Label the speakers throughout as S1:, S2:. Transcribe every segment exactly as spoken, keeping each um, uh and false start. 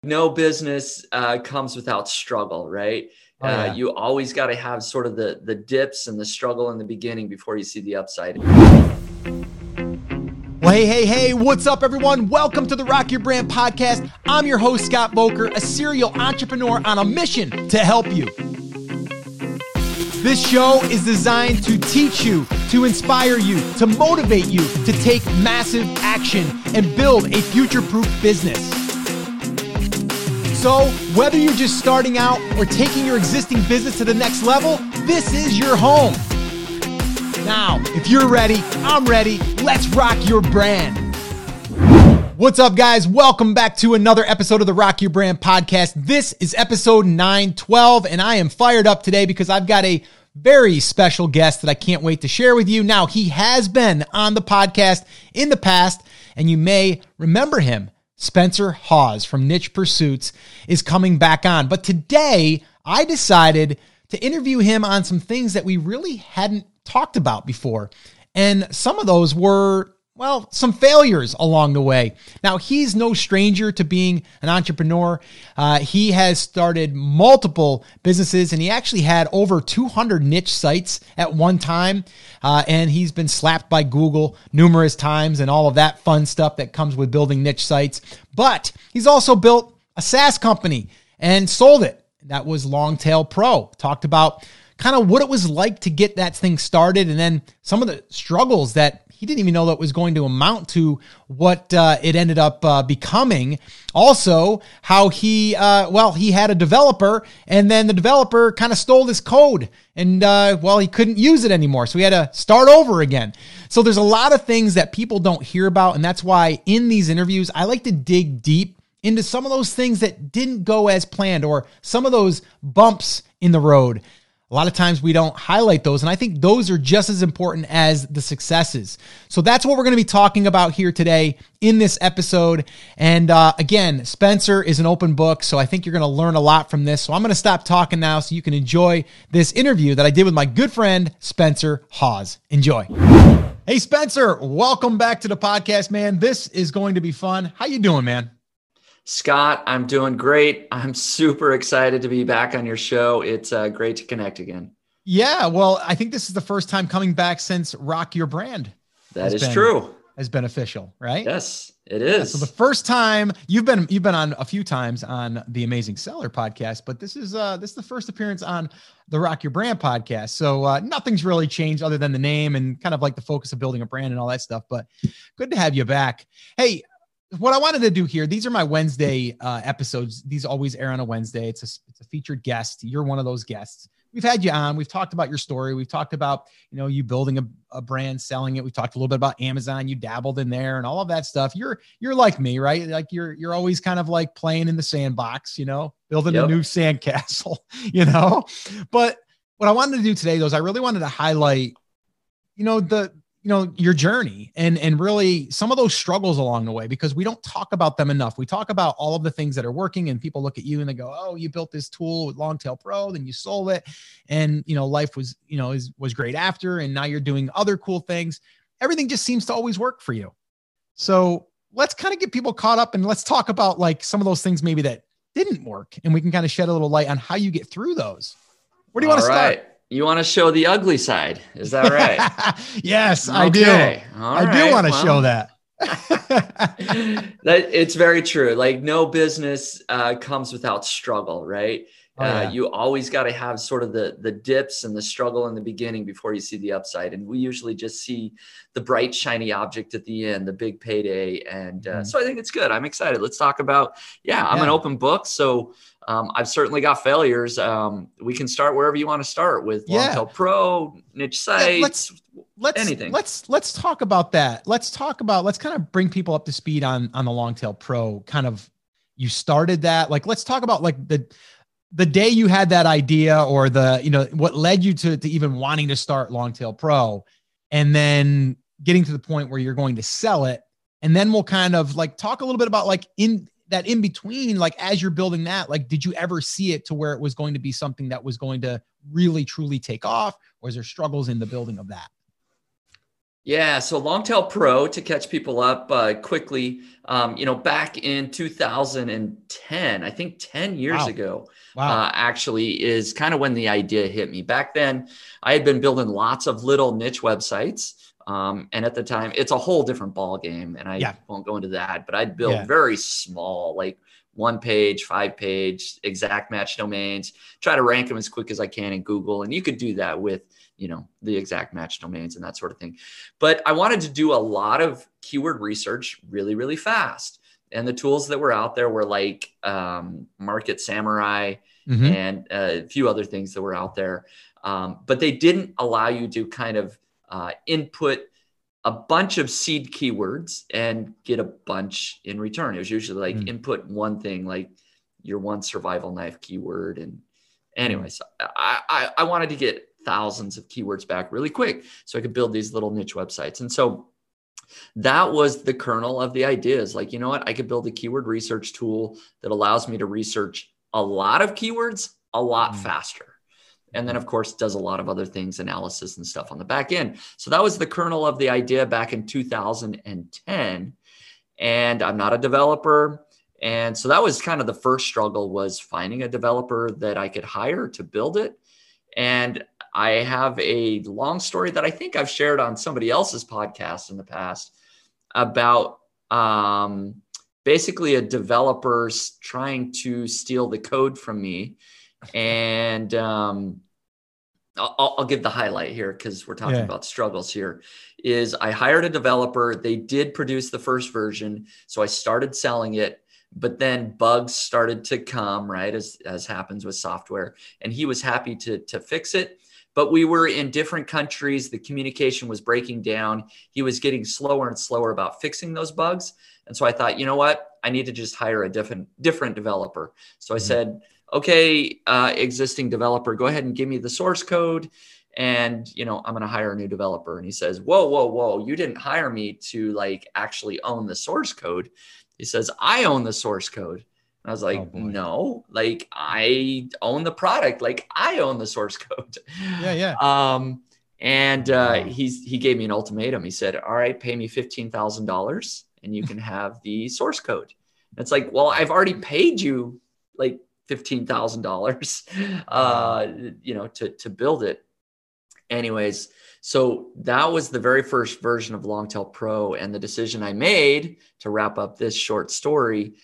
S1: No business uh, comes without struggle, right?
S2: Oh,
S1: Uh,
S2: yeah.
S1: you always got to have sort of the the dips and the struggle in the beginning before you see the upside.
S2: Well, hey, hey, hey, what's up, everyone? Welcome to the Rock Your Brand podcast. I'm your host, Scott Voelker, a serial entrepreneur on a mission to help you. This show is designed to teach you, to inspire you, to motivate you to take massive action and build a future-proof business. So, whether you're just starting out or taking your existing business to the next level, this is your home. Now, if you're ready, I'm ready. Let's rock your brand. What's up, guys? Welcome back to another episode of the Rock Your Brand podcast. This is episode nine twelve, and I am fired up today because I've got a very special guest that I can't wait to share with you. Now, he has been on the podcast in the past, and you may remember him. Spencer Hawes from Niche Pursuits is coming back on. But today, I decided to interview him on some things that we really hadn't talked about before. And some of those were, well, some failures along the way. Now, he's no stranger to being an entrepreneur. Uh, he has started multiple businesses, and he actually had over two hundred niche sites at one time. Uh, and he's been slapped by Google numerous times and all of that fun stuff that comes with building niche sites. But he's also built a SaaS company and sold it. That was Longtail Pro. Talked about kind of what it was like to get that thing started, and then some of the struggles that he didn't even know that was going to amount to what uh, it ended up uh, becoming. Also, how he, uh, well, he had a developer, and then the developer kind of stole his code, and uh, well, he couldn't use it anymore, so he had to start over again. So there's a lot of things that people don't hear about, and that's why in these interviews, I like to dig deep into some of those things that didn't go as planned, or some of those bumps in the road. A lot of times we don't highlight those, and I think those are just as important as the successes. So that's what we're going to be talking about here today in this episode. And uh, again, Spencer is an open book, so I think you're going to learn a lot from this. So I'm going to stop talking now so you can enjoy this interview that I did with my good friend, Spencer Hawes. Enjoy. Hey, Spencer, welcome back to the podcast, man. This is going to be fun. How you doing, man?
S1: Scott, I'm doing great. I'm super excited to be back on your show. It's uh, great to connect again.
S2: Yeah, well, I think this is the first time coming back since Rock Your Brand.
S1: That is
S2: been,
S1: true.
S2: Has been official, right?
S1: Yes, it is.
S2: Yeah, so the first time you've been you've been on a few times on the Amazing Seller podcast, but this is uh this is the first appearance on the Rock Your Brand podcast. So uh, nothing's really changed other than the name and kind of like the focus of building a brand and all that stuff. But good to have you back. Hey. What I wanted to do here, these are my Wednesday uh, episodes. These always air on a Wednesday. It's a, it's a featured guest. You're one of those guests. We've had you on. We've talked about your story. We've talked about, you know, you building a, a brand, selling it. We talked a little bit about Amazon. You dabbled in there and all of that stuff. You're, you're like me, right? Like you're, you're always kind of like playing in the sandbox, you know, building yep. a new sandcastle, you know, but what I wanted to do today though, is I really wanted to highlight, you know, the, you know, your journey and, and really some of those struggles along the way, because we don't talk about them enough. We talk about all of the things that are working and people look at you and they go, oh, you built this tool with Longtail Pro, then you sold it. And, you know, life was, you know, is, was great after, and now you're doing other cool things. Everything just seems to always work for you. So let's kind of get people caught up and let's talk about like some of those things maybe that didn't work, and we can kind of shed a little light on how you get through those. Where do you want to start?
S1: Right. You want to show the ugly side. Is that right?
S2: Yes,
S1: okay.
S2: I do.
S1: All
S2: I
S1: right.
S2: do want to
S1: well,
S2: show that.
S1: that. It's very true. Like no business uh, comes without struggle, right?
S2: Oh, yeah.
S1: uh, you always got to have sort of the, the dips and the struggle in the beginning before you see the upside. And we usually just see the bright, shiny object at the end, the big payday. And uh, mm-hmm. so I think it's good. I'm excited. Let's talk about, yeah, I'm yeah. an open book. So Um, I've certainly got failures. Um, we can start wherever you want to start with Longtail yeah. Pro, niche sites,
S2: yeah, let's, let's,
S1: anything.
S2: Let's, let's talk about that. Let's talk about, let's kind of bring people up to speed on, on the Longtail Pro. Kind of, you started that, like, let's talk about like the, the day you had that idea, or the, you know, what led you to, to even wanting to start Longtail Pro, and then getting to the point where you're going to sell it. And then we'll kind of like talk a little bit about like in, that in between, like as you're building that, like, did you ever see it to where it was going to be something that was going to really, truly take off? Or is there struggles in the building of that?
S1: Yeah, so Longtail Pro, to catch people up uh, quickly, um, you know, back in two thousand ten, I think ten years
S2: Wow.
S1: ago,
S2: Wow.
S1: uh, actually is kind of when the idea hit me. Back then, I had been building lots of little niche websites. Um, and at the time, it's a whole different ball game, and I
S2: Yeah.
S1: won't go into that, but I'd build
S2: Yeah.
S1: very small, like one page, five page, exact match domains, try to rank them as quick as I can in Google. And you could do that with, you know, the exact match domains and that sort of thing. But I wanted to do a lot of keyword research really, really fast. And the tools that were out there were like um, Market Samurai
S2: Mm-hmm.
S1: and a few other things that were out there. Um, but they didn't allow you to kind of uh, input a bunch of seed keywords and get a bunch in return. It was usually like mm. input one thing, like your one survival knife keyword. And anyways, mm. I, I, I wanted to get thousands of keywords back really quick so I could build these little niche websites. And so that was the kernel of the idea, is like, you know what, I could build a keyword research tool that allows me to research a lot of keywords a lot mm. faster. And then, of course, does a lot of other things, analysis and stuff on the back end. So that was the kernel of the idea back in two thousand ten. And I'm not a developer. And so that was kind of the first struggle, was finding a developer that I could hire to build it. And I have a long story that I think I've shared on somebody else's podcast in the past about um, basically a developer's trying to steal the code from me. And um, I'll, I'll give the highlight here, because we're talking yeah. about struggles here. Is I hired a developer. They did produce the first version. So I started selling it, but then bugs started to come, right, as, as happens with software. And he was happy to, to fix it. But we were in different countries. The communication was breaking down. He was getting slower and slower about fixing those bugs. And so I thought, you know what? I need to just hire a different, different developer. So I mm-hmm. said, okay, uh, existing developer, go ahead and give me the source code. And, you know, I'm going to hire a new developer. And he says, whoa, whoa, whoa, you didn't hire me to like actually own the source code. He says, I own the source code. And I was like, oh, no, like I own the product. Like I own the source code.
S2: Yeah. Yeah.
S1: Um, and uh, wow. he's, he gave me an ultimatum. He said, all right, pay me fifteen thousand dollars and you can have the source code. And it's like, well, I've already paid you like fifteen thousand dollars, uh, you know, to, to build it. Anyways, so that was the very first version of Longtail Pro. And the decision I made to wrap up this short story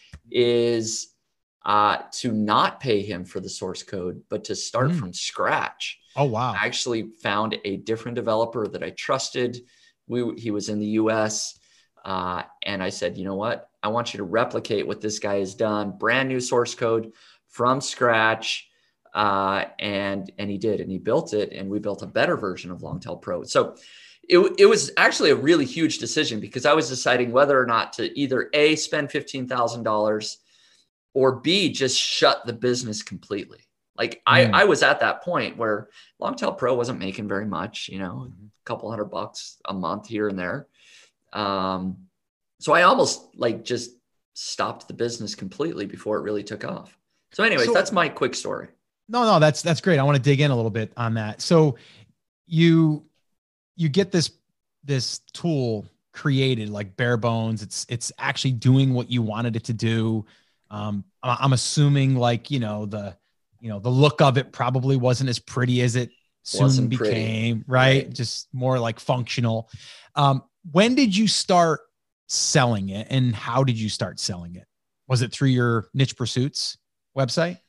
S1: is uh, to not pay him for the source code, but to start mm. from scratch.
S2: Oh, wow.
S1: I actually found a different developer that I trusted. We, he was in the U S uh, and I said, you know what? I want you to replicate what this guy has done. Brand new source code from scratch. Uh, and, and he did, and he built it, and we built a better version of Longtail Pro. So it, it was actually a really huge decision, because I was deciding whether or not to either A, spend fifteen thousand dollars, or B, just shut the business completely. Like mm. I, I was at that point where Longtail Pro wasn't making very much, you know, a couple hundred bucks a month here and there. Um, so I almost like just stopped the business completely before it really took off. So anyways, so, that's my quick story.
S2: No, no, that's, that's great. I want to dig in a little bit on that. So you, you get this, this tool created, like bare bones. It's, it's actually doing what you wanted it to do. Um, I'm assuming like, you know, the, you know, the look of it probably wasn't as pretty as it soon wasn't became, right? right? Just more like functional. Um, when did you start selling it, and how did you start selling it? Was it through your Niche Pursuits website?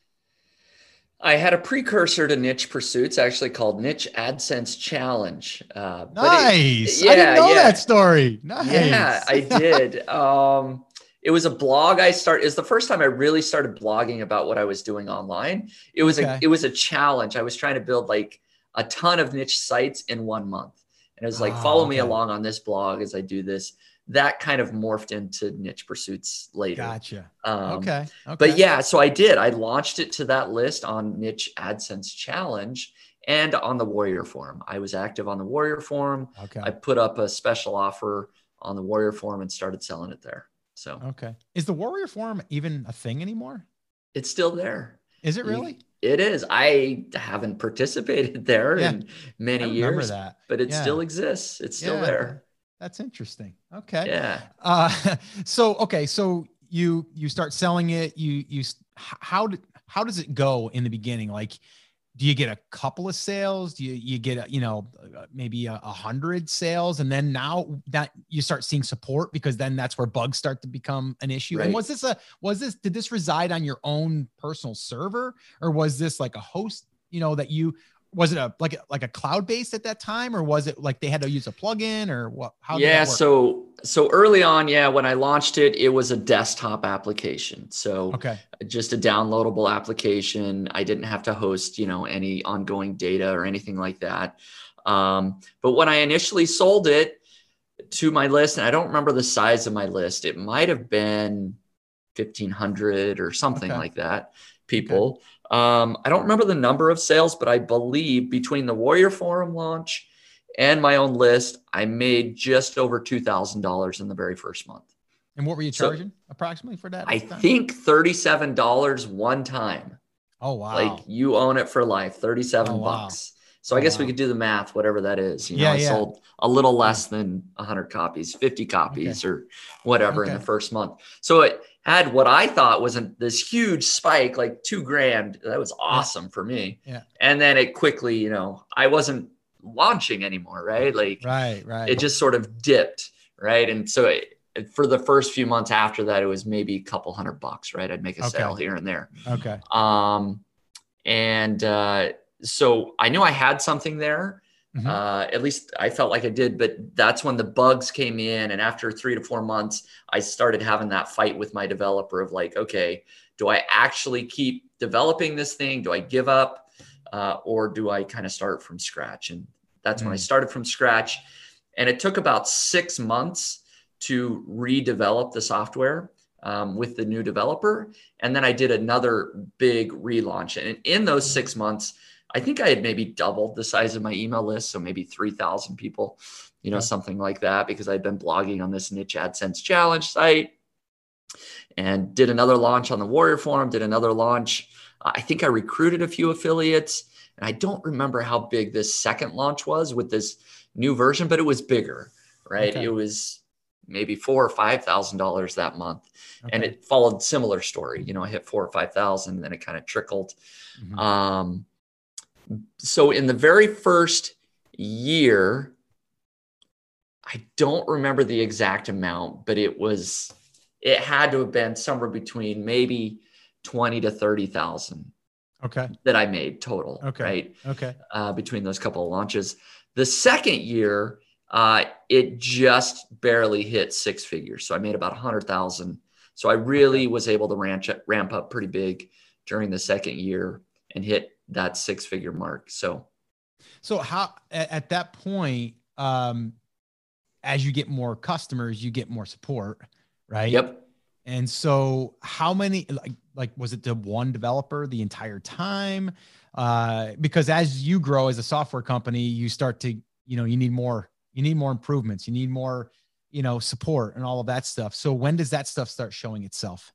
S1: I had a precursor to Niche Pursuits, actually called Niche AdSense Challenge. Uh,
S2: nice. It, yeah, I didn't know yeah. that story. Nice.
S1: Yeah, I did. um, it was a blog I started. It's the first time I really started blogging about what I was doing online. It was okay. a, it was a challenge. I was trying to build like a ton of niche sites in one month. And it was like, oh, follow okay. me along on this blog as I do this. That kind of morphed into Niche Pursuits later.
S2: Gotcha.
S1: Um,
S2: okay. okay.
S1: But yeah, so I did. I launched it to that list on Niche AdSense Challenge and on the Warrior Forum. I was active on the Warrior Forum.
S2: Okay.
S1: I put up a special offer on the Warrior Forum and started selling it there. So
S2: okay. Is the Warrior Forum even a thing anymore?
S1: It's still there.
S2: Is it really?
S1: It is. I haven't participated there
S2: Yeah.
S1: in many
S2: I remember
S1: years,
S2: that.
S1: but it
S2: Yeah.
S1: still exists. It's still
S2: Yeah.
S1: there.
S2: That's interesting. Okay.
S1: Yeah.
S2: Uh, so, okay. So you, you start selling it. You, you, s- h- how did, how does it go in the beginning? Like, do you get a couple of sales? Do you, you get, a, you know, uh, maybe a, a hundred sales? And then now that you start seeing support, because then that's where bugs start to become an issue. And
S1: Right.
S2: was this a, was this, did this reside on your own personal server, or was this like a host, you know, that you, was it a, like, a- like a cloud based at that time, or was it like they had to use a plugin, or what, how did
S1: Yeah.
S2: that work?
S1: So, so early on, yeah, when I launched it, it was a desktop application. So
S2: Okay.
S1: just a downloadable application. I didn't have to host, you know, any ongoing data or anything like that. Um, but when I initially sold it to my list, and I don't remember the size of my list, it might have been fifteen hundred or something
S2: Okay.
S1: like that, people. Um, I don't remember the number of sales, but I believe between the Warrior Forum launch and my own list, I made just over two thousand dollars in the very first month.
S2: And what were you
S1: So
S2: charging approximately for that?
S1: I
S2: at the time?
S1: think thirty-seven dollars one time.
S2: Oh, wow.
S1: Like you own it for life, thirty-seven
S2: Oh, wow.
S1: bucks. So I
S2: Oh,
S1: guess we
S2: wow.
S1: could do the math, whatever that is. You know,
S2: Yeah,
S1: I
S2: yeah.
S1: sold a little less than one hundred copies, fifty copies or whatever in
S2: Okay.
S1: the first month. So it had what I thought wasn't this huge spike, like two grand. That was awesome for me.
S2: Yeah.
S1: And then it quickly, you know, I wasn't launching anymore, right? Like
S2: Right, right.
S1: it just sort of dipped, right? And so it, for the first few months after that, it was maybe a couple hundred bucks, right? I'd make a
S2: Okay.
S1: sale here and there.
S2: Okay.
S1: Um, and uh, so I knew I had something there.
S2: Mhm.
S1: Uh, at least I felt like I did, but that's when the bugs came in. And after three to four months, I started having that fight with my developer of like, okay, do I actually keep developing this thing? Do I give up? Uh, or do I kind of start from scratch? And that's when I
S2: Mm.
S1: started from scratch. And it took about six months to redevelop the software um, with the new developer. And then I did another big relaunch. And in those six months, I think I had maybe doubled the size of my email list. So maybe three thousand people, you know,
S2: Okay.
S1: something like that, because I'd been blogging on this niche AdSense challenge site and did another launch on the Warrior Forum, did another launch. Uh, I think I recruited a few affiliates, and I don't remember how big this second launch was with this new version, but it was bigger, right?
S2: Okay.
S1: It was maybe four or five thousand dollars that month,
S2: Okay.
S1: and it followed similar story. You know, I hit four or five thousand, and then it kind of trickled.
S2: Mhm.
S1: Um, so in the very first year, I don't remember the exact amount, but it was, it had to have been somewhere between maybe twenty to thirty thousand
S2: Okay.
S1: that I made total,
S2: Okay.
S1: right?
S2: Okay.
S1: Uh, between those couple of launches. The second year, uh, it just barely hit six figures. So I made about a hundred thousand. So I really
S2: Okay.
S1: was able to ramp, ramp up pretty big during the second year and hit that six figure mark. So,
S2: So how, at, at that point, um, as you get more customers, you get more support, right?
S1: yep.
S2: And so how many, like, like, was it the one developer the entire time? Uh, because as you grow as a software company, you start to, you know, you need more, you need more improvements, you need more, you know, support and all of that stuff. So when does that stuff start showing itself?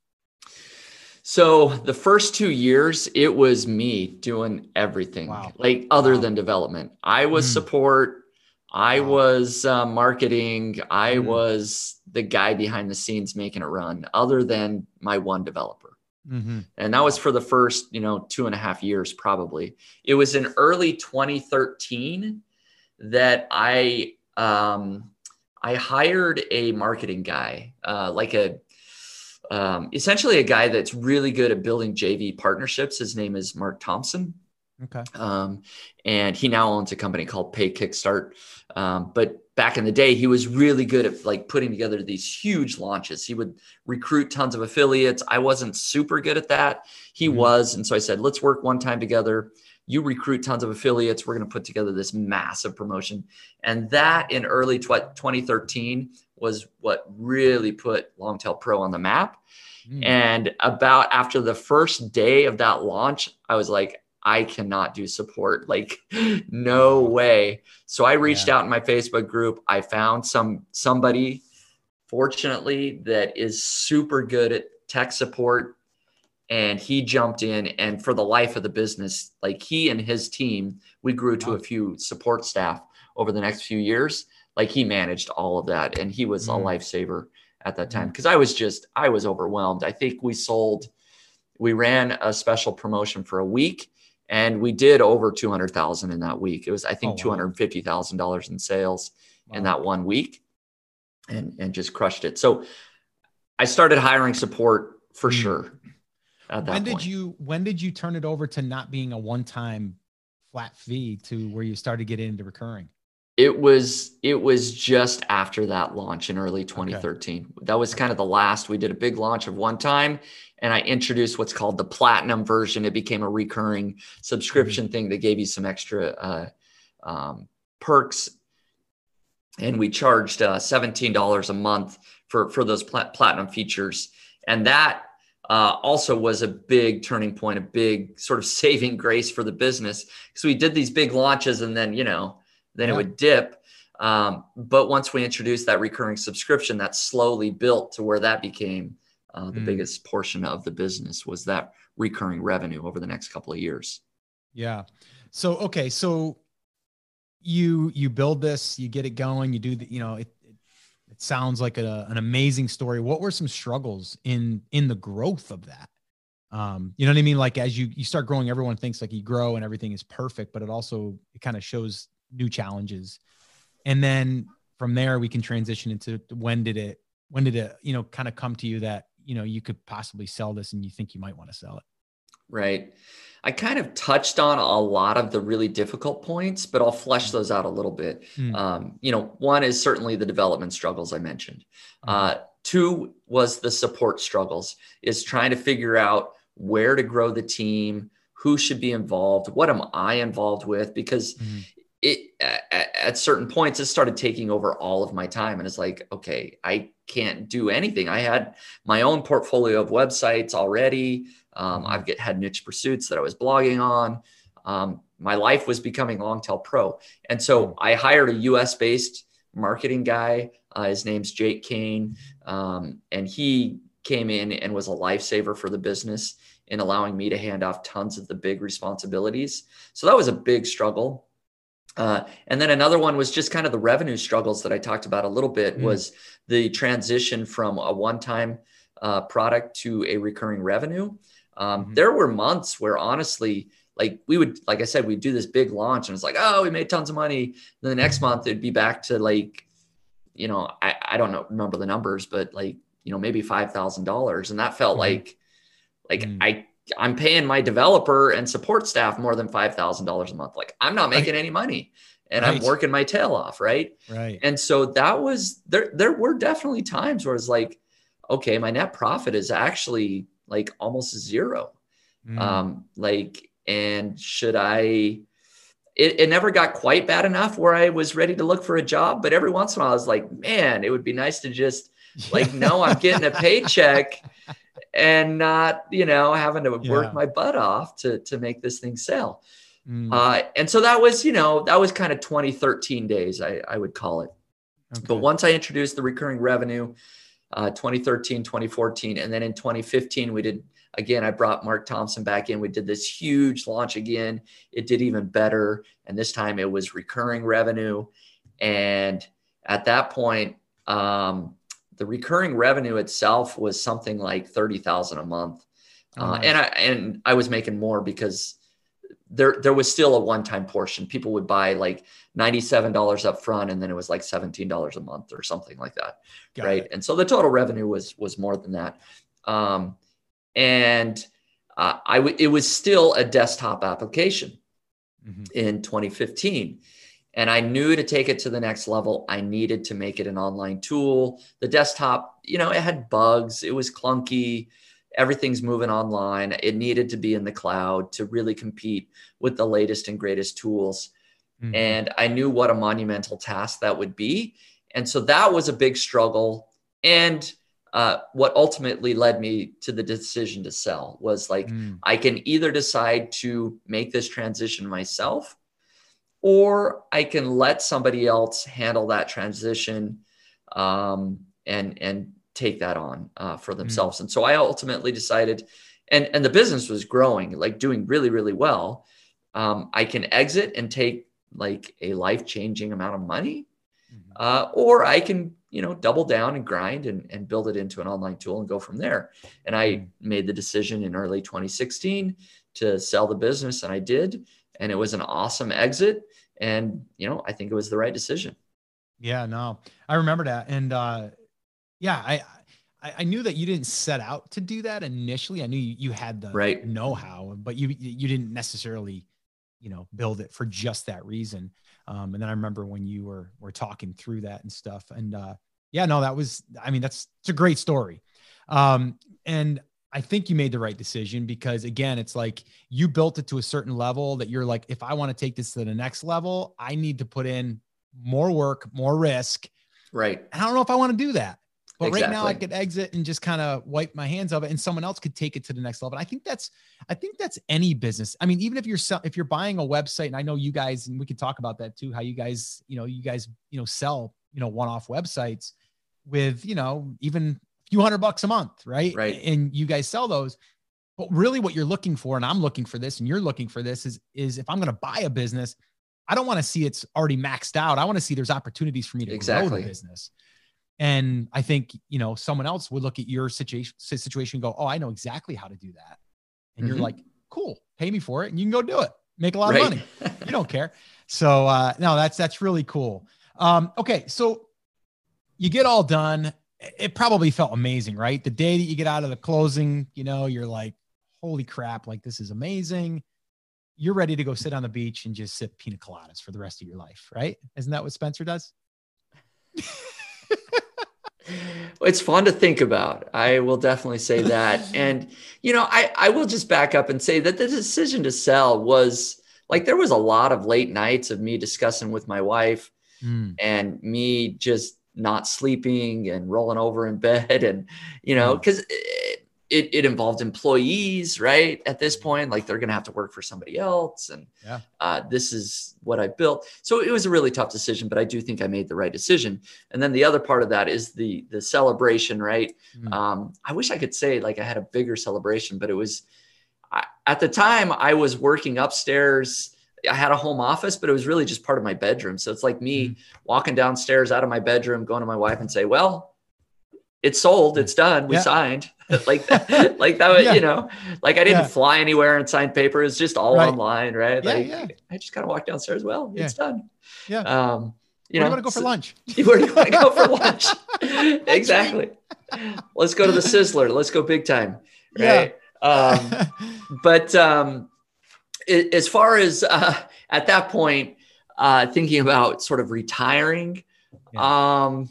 S1: So the first two years, it was me doing everything,
S2: Wow.
S1: like other
S2: Wow.
S1: than development. I was
S2: Mm.
S1: support. I
S2: Wow.
S1: was uh, marketing. I
S2: Mm.
S1: was the guy behind the scenes making it run, other than my one developer.
S2: Mm-hmm.
S1: And that was for the first, you know, two and a half years, probably. It was in early twenty thirteen that I, um, I hired a marketing guy, uh, like a, um, essentially a guy that's really good at building J V partnerships. His name is Mark Thompson.
S2: Okay.
S1: Um, and he now owns a company called Pay Kickstart. Um, but back in the day, he was really good at like putting together these huge launches. He would recruit tons of affiliates. I wasn't super good at that. He
S2: Mhm.
S1: was. And so I said, let's work one time together. You recruit tons of affiliates. We're going to put together this massive promotion. And that in early twenty thirteen was what really put Longtail Pro on the map.
S2: Mm.
S1: And about after the first day of that launch, I was like, I cannot do support. Like, no way. So I reached
S2: Yeah.
S1: out in my Facebook group. I found some somebody, fortunately, that is super good at tech support. and he jumped in, and for the life of the business, like he and his team, we grew to
S2: Wow.
S1: a few support staff over the next few years. Like he managed all of that, and he was
S2: Mm.
S1: a lifesaver at that time.
S2: Mm.
S1: Cause I was just, I was overwhelmed. I think we sold, we ran a special promotion for a week, and we did over two hundred thousand in that week. It was, I think,
S2: Oh, wow.
S1: two hundred fifty thousand dollars in sales
S2: Wow.
S1: in that one week, and, and just crushed it. So I started hiring support for
S2: Mm.
S1: sure. At that
S2: When did
S1: point.
S2: you, when did you turn it over to not being a one-time flat fee to where you started getting into recurring?
S1: It was, it was just after that launch in early twenty thirteen. Okay. That was kind of the last. We did a big launch of one time, and I introduced what's called the platinum version. It became a recurring subscription mm-hmm. thing that gave you some extra uh, um, perks. And we charged uh, seventeen dollars a month for, for those plat- platinum features. And that uh, also was a big turning point, a big sort of saving grace for the business. So we did these big launches, and then, you know, then yeah. it would dip. Um, but once we introduced that recurring subscription, that slowly built to where that became uh, the mm. biggest portion of the business, was that recurring revenue over the next couple of years.
S2: Yeah. So, okay. So you, you build this, you get it going, you do the, you know, it, it, it sounds like a, an amazing story. What were some struggles in, in the growth of that? Um, you know what I mean? Like as you, you start growing, everyone thinks like you grow and everything is perfect, but it also, it kind of shows new challenges. And then from there we can transition into when did it, when did it, you know, kind of come to you that, you know, you could possibly sell this and you think you might want to sell it.
S1: Right. I kind of touched on a lot of the really difficult points, but I'll flesh those out a little bit. Mm. Um, you know, one is certainly the development struggles I mentioned. Mm. Uh, two was the support struggles, is trying to figure out where to grow the team, who should be involved, what am I involved with? Because mm. it, at, at certain points, it started taking over all of my time. And it's like, okay, I can't do anything. I had my own portfolio of websites already. Um, mm-hmm. I've get, had niche pursuits that I was blogging on. Um, my life was becoming Longtail Pro. And so mm-hmm. I hired a U S based marketing guy. Uh, his name's Jake Kane. Um, and he came in and was a lifesaver for the business in allowing me to hand off tons of the big responsibilities. So that was a big struggle. Uh, and then another one was just kind of the revenue struggles that I talked about a little bit, mm-hmm. was the transition from a one-time uh, product to a recurring revenue. Um, mm-hmm. There were months where honestly, like we would, like I said, we'd do this big launch and it's like, oh, we made tons of money. Then the next month it'd be back to like, you know, I, I don't know, remember the numbers, but like, you know, maybe five thousand dollars. And that felt mm-hmm. like, like mm-hmm. I, I'm paying my developer and support staff more than five thousand dollars a month. Like I'm not making right. any money and right. I'm working my tail off. Right.
S2: Right.
S1: And so that was, there, there were definitely times where it's like, okay, my net profit is actually like almost zero. Mm. Um, like, and should I, it, it never got quite bad enough where I was ready to look for a job, but every once in a while I was like, man, it would be nice to just like, no, I'm getting a paycheck and not, you know, having to yeah. work my butt off to, to make this thing sell. Mm. Uh, and so that was, you know, that was kind of twenty thirteen days, I, I would call it. Okay. But once I introduced the recurring revenue, uh, twenty thirteen, twenty fourteen, and then in twenty fifteen, we did, again, I brought Mark Thompson back in. We did this huge launch again. It did even better. And this time it was recurring revenue. And at that point, um, the recurring revenue itself was something like thirty thousand a month. Oh, uh, nice. And I, and I was making more because there, there was still a one-time portion. People would buy like ninety-seven dollars up front, and then it was like seventeen dollars a month or something like that. Got right. It. And so the total revenue was, was more than that. Um, and uh, I w- it was still a desktop application mm-hmm. in twenty fifteen. And I knew to take it to the next level, I needed to make it an online tool. The desktop, you know, it had bugs. It was clunky. Everything's moving online. It needed to be in the cloud to really compete with the latest and greatest tools. Mm-hmm. And I knew what a monumental task that would be. And so that was a big struggle. And uh, what ultimately led me to the decision to sell was like, mm. I can either decide to make this transition myself, or I can let somebody else handle that transition um, and, and take that on uh, for themselves. Mm. And so I ultimately decided, and, and the business was growing, like doing really, really well. Um, I can exit and take like a life-changing amount of money, mm-hmm. uh, or I can, you know, double down and grind and, and build it into an online tool and go from there. And I mm-hmm. made the decision in early twenty sixteen to sell the business, and I did, and it was an awesome exit. And, you know, I think it was the right decision.
S2: Yeah, no, I remember that. And, uh, yeah, I, I, I knew that you didn't set out to do that initially. I knew you, you had the
S1: right.
S2: know-how, but you, you didn't necessarily, you know, build it for just that reason. Um, and then I remember when you were, were talking through that and stuff. And, uh, yeah, no, that was, I mean, that's, it's a great story. Um, and I think you made the right decision because again, it's like you built it to a certain level that you're like, if I want to take this to the next level, I need to put in more work, more risk.
S1: Right.
S2: And I don't know if I want to do that, but
S1: exactly.
S2: right now I could exit and just kind of wipe my hands of it and someone else could take it to the next level. And I think that's, I think that's any business. I mean, even if you're, if you're buying a website, and I know you guys, and we could talk about that too, how you guys, you know, you guys, you know, sell, you know, one-off websites with, you know, even a few hundred bucks a month. Right.
S1: Right.
S2: And you guys sell those, but really what you're looking for, and I'm looking for this and you're looking for this is, is if I'm going to buy a business, I don't want to see it's already maxed out. I want to see there's opportunities for me to
S1: exactly.
S2: grow the business. And I think, you know, someone else would look at your situation, situation and go, oh, I know exactly how to do that. And mm-hmm. you're like, cool, pay me for it. And you can go do it. Make a lot right. of money. You don't care. So, uh, no, that's, that's really cool. Um, okay. So you get all done. It probably felt amazing, right? The day that you get out of the closing, you know, you're like, holy crap, like this is amazing. You're ready to go sit on the beach and just sip pina coladas for the rest of your life, right? Isn't that what Spencer does?
S1: It's fun to think about. I will definitely say that. And, you know, I, I will just back up and say that the decision to sell was like, there was a lot of late nights of me discussing with my wife mm. and me just not sleeping and rolling over in bed. And, you know, because it, it, it involved employees, right? At this point, like they're going to have to work for somebody else. And
S2: yeah.
S1: uh, this is what I built. So it was a really tough decision, but I do think I made the right decision. And then the other part of that is the, the celebration, right? Mm. Um, I wish I could say like I had a bigger celebration, but it was, I, at the time I was working upstairs. I had a home office, but it was really just part of my bedroom. So it's like me mm. walking downstairs out of my bedroom, going to my wife and say, well, it's sold, it's done. We yeah. signed like that, like that, yeah. you know, like I didn't yeah. fly anywhere and sign paper. It's just all right. online. Right.
S2: Yeah,
S1: like
S2: yeah.
S1: I just kind of walked downstairs. Well,
S2: yeah.
S1: it's done.
S2: Yeah.
S1: Um, you
S2: where
S1: know,
S2: do you want to go for
S1: so,
S2: lunch?
S1: Where do you want to go for lunch? Exactly. Let's go to the Sizzler. Let's go big time. Right.
S2: Yeah.
S1: um, but, um, it, as far as, uh, at that point, uh, thinking about sort of retiring, yeah. um,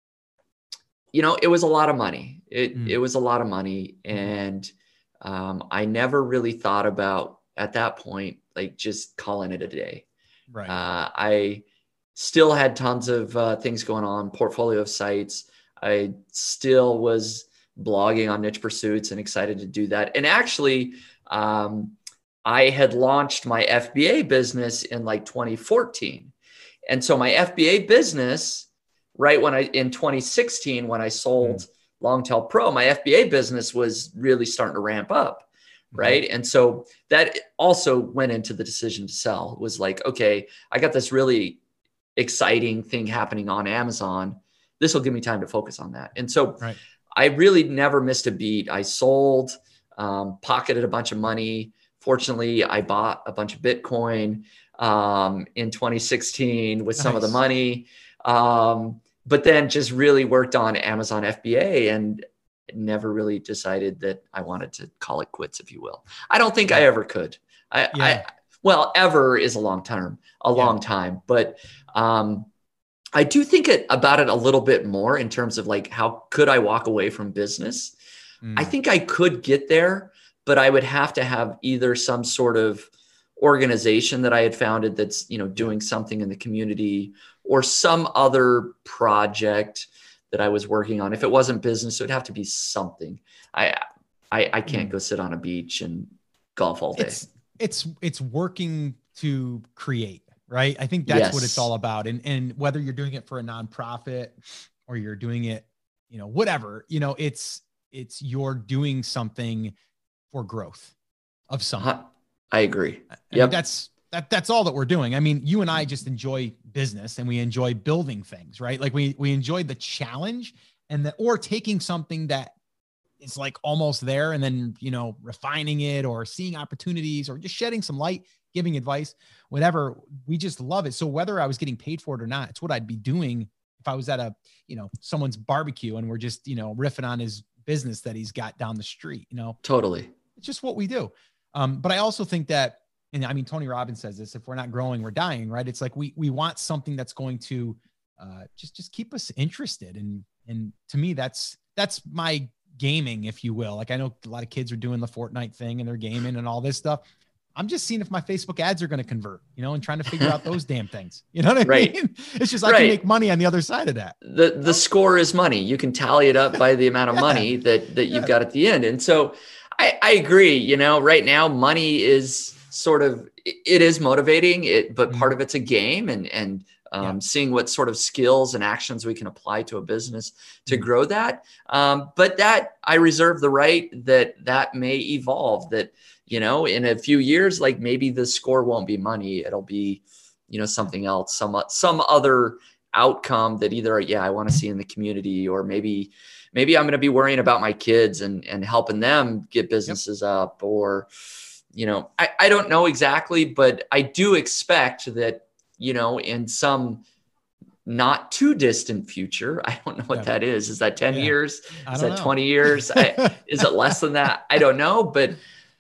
S1: you know, it was a lot of money. It mm. it was a lot of money. And um, I never really thought about at that point, like just calling it a day.
S2: Right.
S1: Uh, I still had tons of uh, things going on, portfolio of sites. I still was blogging on Niche Pursuits and excited to do that. And actually, um, I had launched my F B A business in like twenty fourteen. And so my F B A business, right when I, in twenty sixteen, when I sold mm. Longtail Pro, my F B A business was really starting to ramp up. Right. Mm-hmm. And so that also went into the decision to sell. It was like, okay, I got this really exciting thing happening on Amazon. This will give me time to focus on that. And so
S2: right.
S1: I really never missed a beat. I sold, um, pocketed a bunch of money. Fortunately, I bought a bunch of Bitcoin um, in twenty sixteen with some nice. of the money. Um, but then just really worked on Amazon F B A and never really decided that I wanted to call it quits, if you will. I don't think I ever could. I,
S2: yeah.
S1: I well, ever is a long term, a
S2: yeah.
S1: long time, but um, I do think it, about it a little bit more in terms of like, how could I walk away from business? Mm. I think I could get there, but I would have to have either some sort of organization that I had founded that's, you know, doing something in the community, or some other project that I was working on. If it wasn't business, it would have to be something. I I, I can't mm. go sit on a beach and golf all day.
S2: It's it's it's working to create, right? I think that's
S1: yes.
S2: what it's all about. And and whether you're doing it for a nonprofit or you're doing it, you know, whatever, you know, it's it's you're doing something for growth of some.
S1: I, I agree.
S2: I
S1: Yep.
S2: mean, that's, that that's all that we're doing. I mean, you and I just enjoy business and we enjoy building things, right? Like we, we enjoy the challenge and the, or taking something that is like almost there and then, you know, refining it or seeing opportunities or just shedding some light, giving advice, whatever. We just love it. So whether I was getting paid for it or not, it's what I'd be doing if I was at a, you know, someone's barbecue and we're just, you know, riffing on his business that he's got down the street, you know,
S1: Totally.
S2: it's just what we do. Um, but I also think that, and I mean, Tony Robbins says this, if we're not growing, we're dying, right? It's like, we, we want something that's going to uh, just, just keep us interested. And, and to me, that's, that's my gaming, if you will. Like, I know a lot of kids are doing the Fortnite thing and they're gaming and all this stuff. I'm just seeing if my Facebook ads are going to convert, you know, and trying to figure out those damn things. You know what I
S1: right.
S2: mean? It's just, I
S1: right.
S2: can make money on the other side of that.
S1: The, the score is money. You can tally it up by the amount of
S2: yeah.
S1: money that, that
S2: yeah.
S1: you've got at the end. And so I, I agree, you know, right now money is sort of, it is motivating it, but mm-hmm. part of it's a game and, and, um, yeah. seeing what sort of skills and actions we can apply to a business to mm-hmm. grow that. Um, but that I reserve the right that that may evolve, that, you know, in a few years, like maybe the score won't be money. It'll be, you know, something else, some, some other outcome that either, yeah, I want to see in the community, or maybe, maybe I'm going to be worrying about my kids and, and helping them get businesses yep. up, or, you know, I, I don't know exactly, but I do expect that, you know, in some not too distant future, I don't know what yeah. that is. Is that ten yeah. years? Is that know. twenty years? I, is it less than that? I don't know, but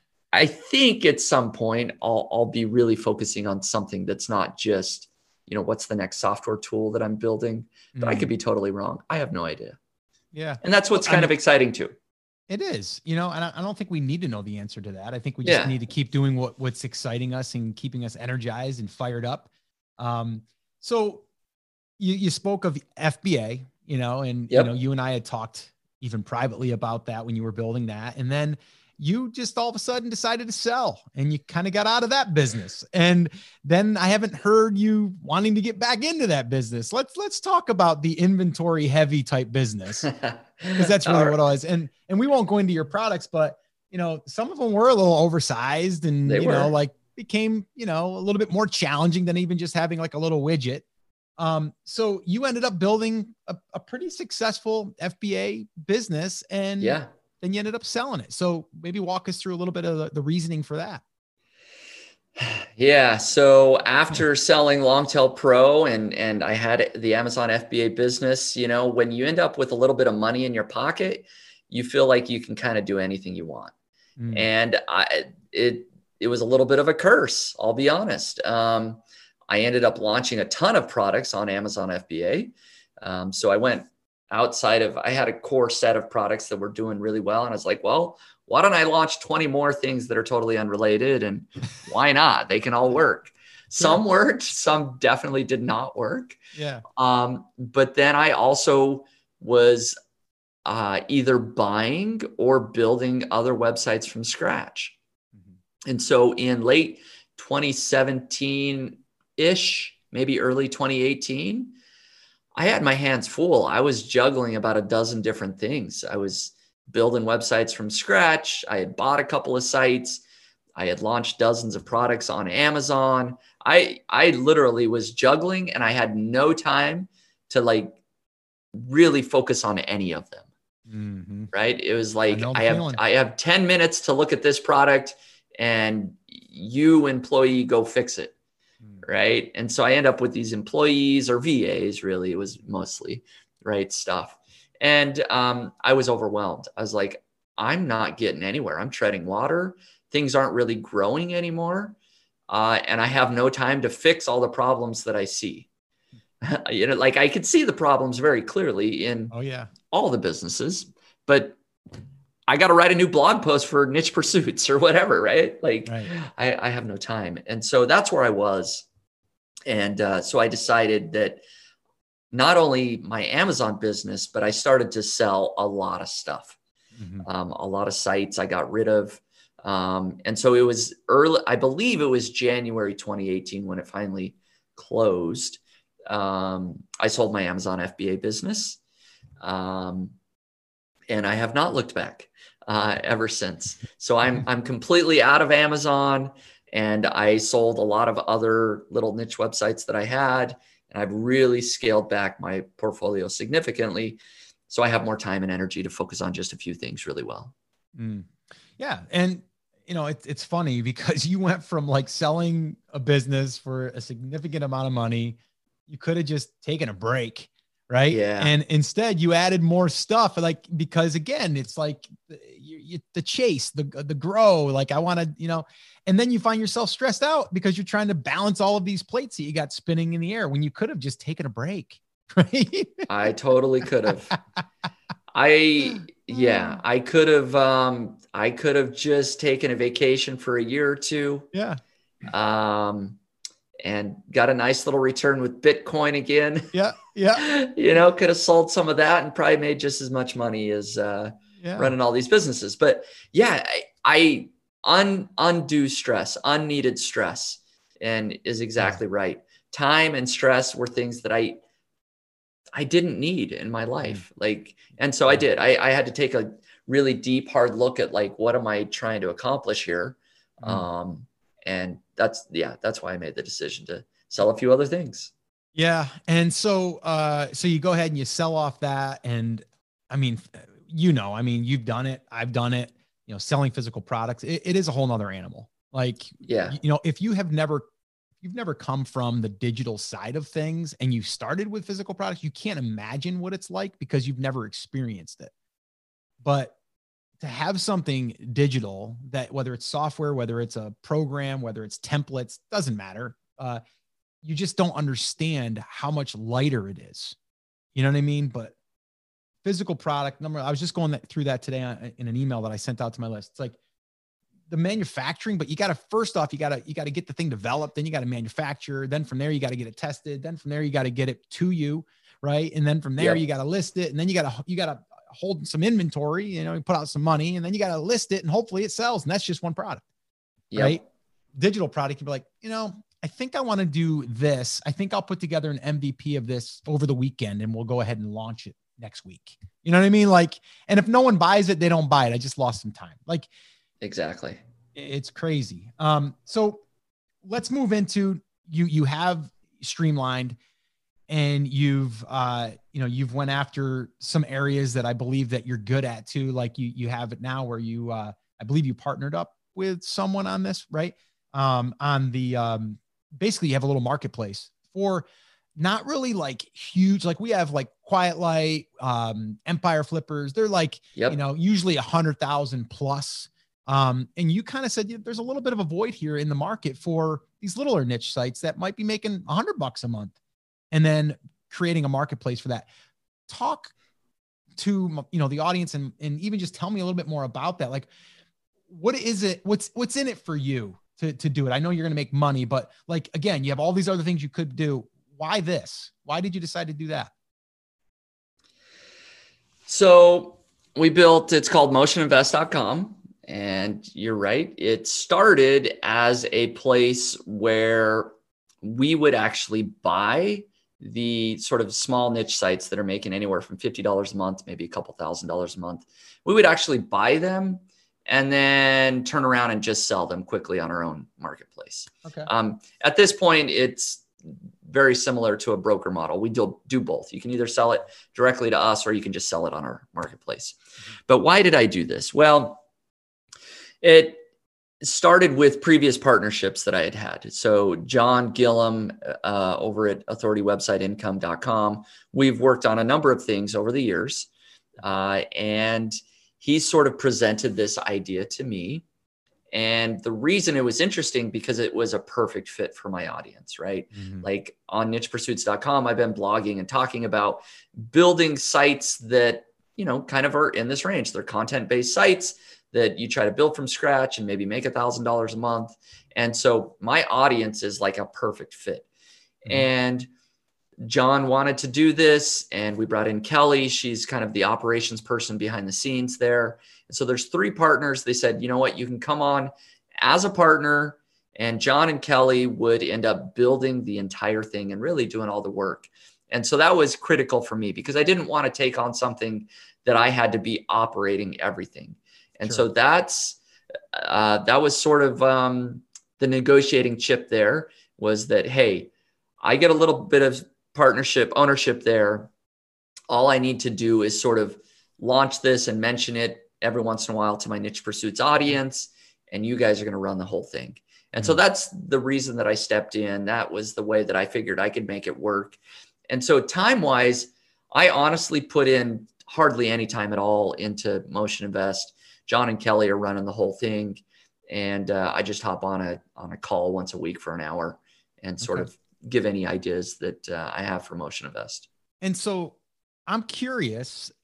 S1: I think at some point I'll, I'll be really focusing on something that's not just, you know, what's the next software tool that I'm building, but mm. I could be totally wrong. I have no idea.
S2: Yeah.
S1: And that's what's kind I mean, of exciting too.
S2: It is, you know, and I, I don't think we need to know the answer to that. I think we just yeah. need to keep doing what what's exciting us and keeping us energized and fired up. Um, so you, you spoke of F B A, you know, and, yep. you know, you and I had talked even privately about that when you were building that. And then you just all of a sudden decided to sell and you kind of got out of that business. And then I haven't heard you wanting to get back into that business. Let's, let's talk about the inventory heavy type business, because that's really right. what it was. And, and we won't go into your products, but you know, some of them were a little oversized and, they you were. know, like became, you know, a little bit more challenging than even just having like a little widget. Um, so you ended up building a, a pretty successful F B A business, and yeah. then you ended up selling it. So maybe walk us through a little bit of the, the reasoning for that.
S1: Yeah. So after selling Longtail Pro and, and I had the Amazon F B A business, you know, when you end up with a little bit of money in your pocket, you feel like you can kind of do anything you want. Mm. And I, it, it was a little bit of a curse, I'll be honest. Um, I ended up launching a ton of products on Amazon F B A. Um, so I went outside of, I had a core set of products that were doing really well. And I was like, well, why don't I launch twenty more things that are totally unrelated? And why not? They can all work. Some yeah. worked, some definitely did not work.
S2: Yeah.
S1: Um, but then I also was uh, either buying or building other websites from scratch. Mm-hmm. And so in late twenty seventeen ish, maybe early twenty eighteen, I had my hands full. I was juggling about a dozen different things. I was building websites from scratch. I had bought a couple of sites. I had launched dozens of products on Amazon. I, I literally was juggling and I had no time to like really focus on any of them. Mm-hmm. Right. It was like, I, I have, feeling. I have ten minutes to look at this product and you employee go fix it. Right. And so I end up with these employees or V As, really, it was mostly right stuff. And um, I was overwhelmed. I was like, I'm not getting anywhere. I'm treading water. Things aren't really growing anymore. Uh, and I have no time to fix all the problems that I see. You know, like I could see the problems very clearly in
S2: oh, yeah.
S1: all the businesses, but I got to write a new blog post for Niche Pursuits or whatever, right? Like right. I, I have no time. And so that's where I was. And uh, so I decided that not only my Amazon business, but I started to sell a lot of stuff, mm-hmm. um, a lot of sites I got rid of. Um, and so it was early, I believe it was January twenty eighteen when it finally closed. Um, I sold my Amazon F B A business. Um, and I have not looked back. uh, ever since. So I'm, I'm completely out of Amazon, and I sold a lot of other little niche websites that I had, and I've really scaled back my portfolio significantly. So I have more time and energy to focus on just a few things really well.
S2: Mm. Yeah. And, you know, it's, it's funny because you went from like selling a business for a significant amount of money. You could have just taken a break. Right.
S1: Yeah.
S2: And instead you added more stuff, like, because again, it's like you, you, the chase, the, the grow, like I want to, you know, and then you find yourself stressed out because you're trying to balance all of these plates that you got spinning in the air when you could have just taken a break. Right.
S1: I totally could have. I, yeah, I could have, um, I could have just taken a vacation for a year or two.
S2: Yeah.
S1: Um, and got a nice little return with Bitcoin again.
S2: Yeah. Yeah.
S1: You know, could have sold some of that and probably made just as much money as, uh,
S2: yeah.
S1: running all these businesses. But yeah, I, I un, undue stress, unneeded stress, and is exactly yeah. right. Time and stress were things that I, I didn't need in my life. Like, and so I did, I, I had to take a really deep, hard look at like, what am I trying to accomplish here? Mm. Um, and that's, yeah, that's why I made the decision to sell a few other things.
S2: Yeah. And so, uh, so you go ahead and you sell off that. And I mean, you know, I mean, you've done it, I've done it, you know, selling physical products. It, it is a whole nother animal. Like,
S1: yeah,
S2: you know, if you have never you've never come from the digital side of things and you started with physical products, you can't imagine what it's like because you've never experienced it. But to have something digital, that whether it's software, whether it's a program, whether it's templates, doesn't matter. Uh, you just don't understand how much lighter it is. You know what I mean? But physical product number, I was just going through that today in an email that I sent out to my list. It's like, the manufacturing, but you got to, first off, you got to, you got to get the thing developed, then you got to manufacture. Then from there, you got to get it tested. Then from there, you got to get it to you. Right. And then from there, yep. you got to list it. And then you got to, you got to hold some inventory, you know, you put out some money, and then you got to list it, and hopefully it sells. And that's just one product. Yep. Right. Digital product can be like, you know, I think I want to do this. I think I'll put together an M V P of this over the weekend, and we'll go ahead and launch it next week. You know what I mean? Like, and if no one buys it, they don't buy it. I just lost some time. Like,
S1: exactly.
S2: It's crazy. Um, so let's move into you. You have streamlined, and you've, uh, you know, you've went after some areas that I believe that you're good at too. Like you, you have it now where you, uh, I believe you partnered up with someone on this, right? Um, on the, um, basically you have a little marketplace for not really like huge, like we have like Quiet Light, um, Empire Flippers. They're like, yep. you know, usually a hundred thousand plus. Um, and you kind of said, yeah, there's a little bit of a void here in the market for these littler niche sites that might be making a hundred bucks a month, and then creating a marketplace for that. Talk to, you know, the audience, and, and even just tell me a little bit more about that. Like, what is it? What's, what's in it for you to, to do it? I know you're going to make money, but like, again, you have all these other things you could do. Why this? Why did you decide to do that?
S1: So we built, it's called motion invest dot com. And you're right. It started as a place where we would actually buy the sort of small niche sites that are making anywhere from fifty dollars a month, maybe a couple thousand dollars a month. We would actually buy them and then turn around and just sell them quickly on our own marketplace. Okay. Um, at this point, it's very similar to a broker model. We do, do both. You can either sell it directly to us, or you can just sell it on our marketplace. Mm-hmm. But why did I do this? Well, it started with previous partnerships that I had had. So John Gillum uh, over at authority website income dot com, we've worked on a number of things over the years. Uh, and he sort of presented this idea to me. And the reason it was interesting, because it was a perfect fit for my audience, right? Mm-hmm. Like on niche pursuits dot com, I've been blogging and talking about building sites that, you know, kind of are in this range. They're content-based sites that you try to build from scratch and maybe make a thousand dollars a month. And so my audience is like a perfect fit. Mm-hmm. And John wanted to do this, and we brought in Kelly. She's kind of the operations person behind the scenes there. And so there's three partners. They said, you know what, you can come on as a partner, and John and Kelly would end up building the entire thing and really doing all the work. And so that was critical for me, because I didn't want to take on something that I had to be operating everything. And
S2: Sure.
S1: so that's, uh, that was sort of um, the negotiating chip there was that, hey, I get a little bit of partnership ownership there. All I need to do is sort of launch this and mention it every once in a while to my Niche Pursuits audience, and you guys are going to run the whole thing. And so that's the reason that I stepped in. That was the way that I figured I could make it work. And so time-wise, I honestly put in hardly any time at all into Motion Invest. John and Kelly are running the whole thing. And uh, I just hop on a on a call once a week for an hour and sort
S2: Okay.
S1: of give any ideas that uh, I have for Motion Invest.
S2: And so I'm curious.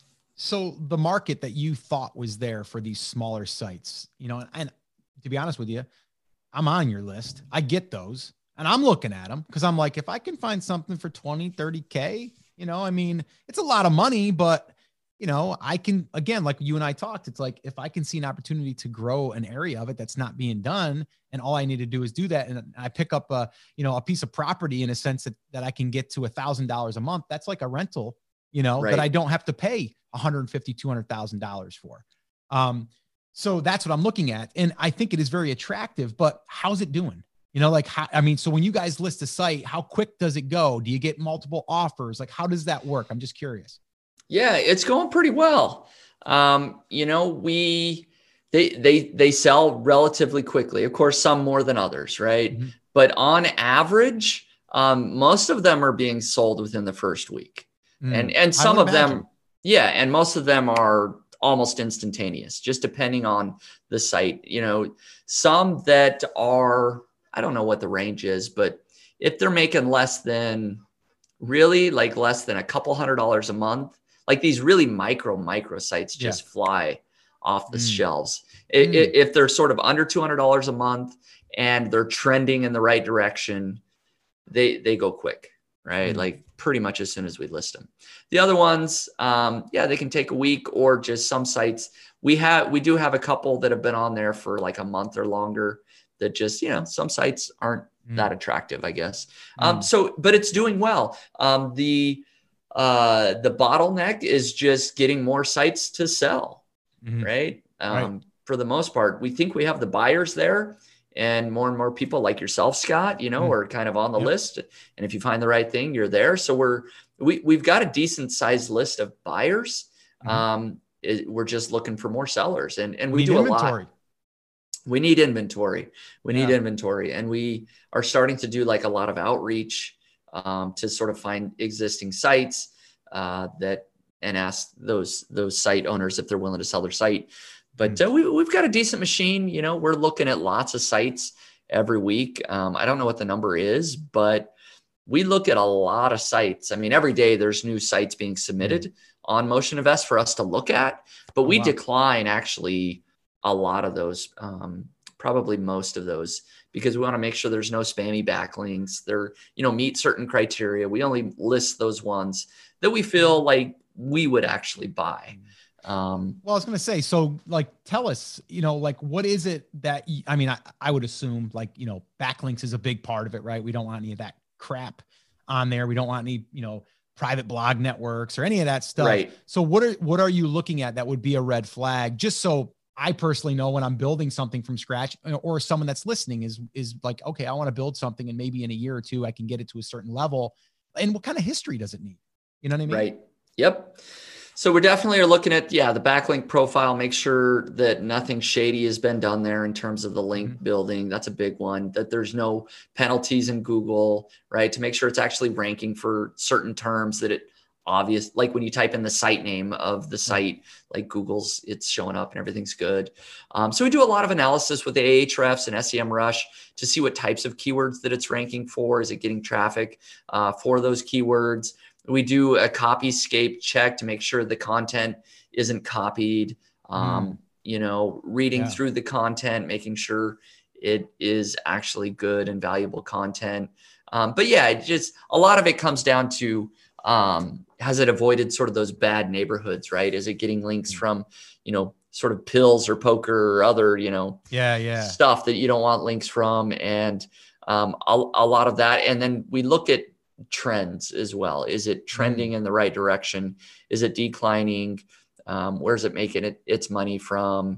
S2: So the market that you thought was there for these smaller sites, you know, and to be honest with you, I'm on your list. I get those and I'm looking at them because I'm like, if I can find something for twenty, thirty K, you know, I mean, it's a lot of money, but you know, I can, again, like you and I talked, it's like, if I can see an opportunity to grow an area of it that's not being done, and all I need to do is do that. And I pick up a, you know, a piece of property in a sense that, that I can get to a thousand dollars a month. That's like a rental, you know,
S1: Right.
S2: that I don't have to pay one hundred fifty thousand, two hundred thousand dollars for. Um, so that's what I'm looking at. And I think it is very attractive, but how's it doing? You know, like, how, I mean, so when you guys list a site, how quick does it go? Do you get multiple offers? Like, how does that work? I'm just curious.
S1: Yeah, it's going pretty well. Um, you know, we they they they sell relatively quickly. Of course, some more than others, right?
S2: Mm-hmm.
S1: But on average, um, most of them are being sold within the first week,
S2: Mm,
S1: and and
S2: I
S1: some
S2: would
S1: of them,
S2: imagine.
S1: yeah, and most of them are almost instantaneous, just depending on the site. You know, some that are, I don't know what the range is, but if they're making less than really like less than a couple hundred dollars a month, like these really micro, micro sites just
S2: Yeah.
S1: fly off the
S2: Mm.
S1: shelves.
S2: Mm.
S1: If, if they're sort of under two hundred dollars a month and they're trending in the right direction, they, they go quick, right?
S2: Mm.
S1: Like pretty much as soon as we list them. The other ones, um, yeah, they can take a week, or just some sites. We have, we do have a couple that have been on there for like a month or longer that just, you know, some sites aren't
S2: Mm.
S1: that attractive, I guess. Um,
S2: Mm.
S1: so, but it's doing well. Um, the, uh, the bottleneck is just getting more sites to sell,
S2: Mhm.
S1: right? Um,
S2: Right.
S1: For the most part, we think we have the buyers there, and more and more people like yourself, Scott, you know,
S2: Mm.
S1: are kind of on the
S2: Yep.
S1: list. And if you find the right thing, you're there. So we're, we, we've got a decent sized list of buyers.
S2: Mhm.
S1: Um, it, we're just looking for more sellers, and, and
S2: We
S1: we,
S2: need
S1: do
S2: inventory.
S1: a lot. We need inventory. We need
S2: Yeah.
S1: inventory. And we are starting to do like a lot of outreach um, to sort of find existing sites uh, that, and ask those, those site owners if they're willing to sell their site. But uh, we, we've got a decent machine. You know, we're looking at lots of sites every week. Um, I don't know what the number is, but we look at a lot of sites. I mean, every day there's new sites being submitted mm. on Motion Invest for us to look at, but we oh, wow. decline actually a lot of those, um, probably most of those, because we want to make sure there's no spammy backlinks. They're, you know, meet certain criteria. We only list those ones that we feel like we would actually buy. Um,
S2: well, I was going to say, so like, tell us, you know, like, what is it that, you, I mean, I, I would assume like, you know, backlinks is a big part of it, right? We don't want any of that crap on there. We don't want any, you know, private blog networks or any of that stuff.
S1: Right.
S2: So what are, what are you looking at that would be a red flag? Just so I personally know when I'm building something from scratch, or someone that's listening is, is like, okay, I want to build something and maybe in a year or two, I can get it to a certain level. And what kind of history does it need? You know what I mean?
S1: Right. Yep. So we're definitely are looking at, yeah, the backlink profile, make sure that nothing shady has been done there in terms of the link mm-hmm. building. That's a big one, that there's no penalties in Google, right? To make sure it's actually ranking for certain terms that it obvious, like when you type in the site name of the site, like Google's, it's showing up and everything's good. Um, so we do a lot of analysis with Ahrefs and SEMrush to see what types of keywords that it's ranking for. Is it getting traffic uh, for those keywords? We do a copyscape check to make sure the content isn't copied, um, mm. you know, reading yeah. through the content, making sure it is actually good and valuable content. Um, but yeah, it just, a lot of it comes down to, um, has it avoided sort of those bad neighborhoods, right? Is it getting links mm. from, you know, sort of pills or poker or other, you know,
S2: yeah, yeah.
S1: stuff that you don't want links from. And um, a, a lot of that. And then we look at trends as well. Is it trending mm. in the right direction? Is it declining? Um, where's it making it its money from?